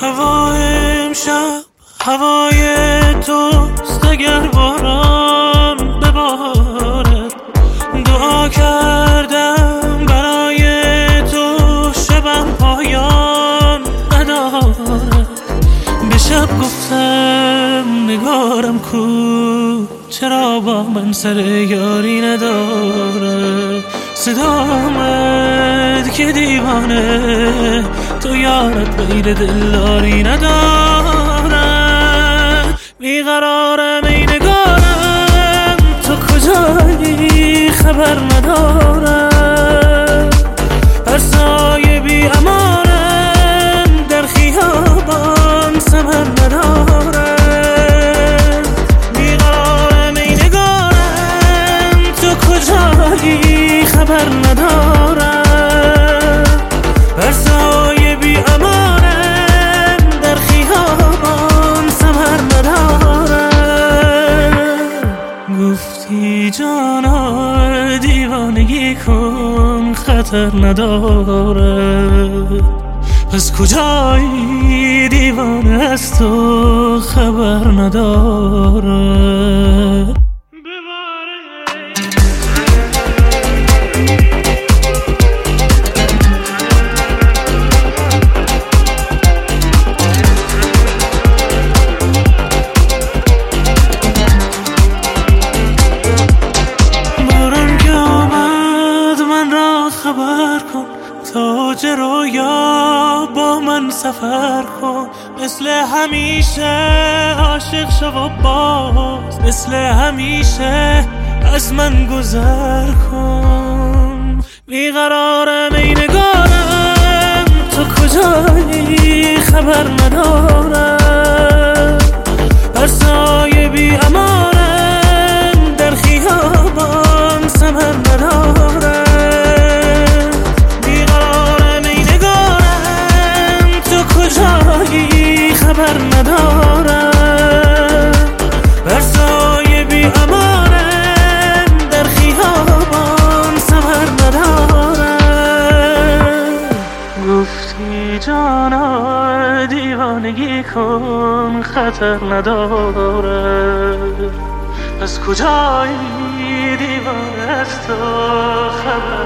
هوای امشب هوای توست، اگر باران ببارد. دعا کردم برای تو، شبم پایان ندارد. به شب گفتم نگارم کو، چرا با من سر یاری نداره. صدا آمد که دیوانه، تو یارت غیر دلداری نداره. بیقرارم ای نگارم، تو کجایی خبر ندارم. هر سایه بی امانم، در خیابان ثمر نداره. بیقرارم ای نگارم، تو کجایی خبر ندارم. هر سایه بی امانم، در خیابان ثمر ندارم. گفتی جانا دیوانگی کن، خطر نداره. پس کجایی دیوانه از تو خبر نداره. خبر کن تاج رویا با من سفر کن. مثل همیشه عاشق شو و باز، مثل همیشه از من گذر کن. بیقرارم ای نگارم، تو کجایی خبر ندارم. هر سایه بی امانم، در خیابان ثمر ندارم. کجایی خبر ندارم. بر سایه بی امانم، در خیابان ثمر ندارم. گفتی جانا دیوانگی کن، خطر نداره. از کجایی دیوانه از تو خبر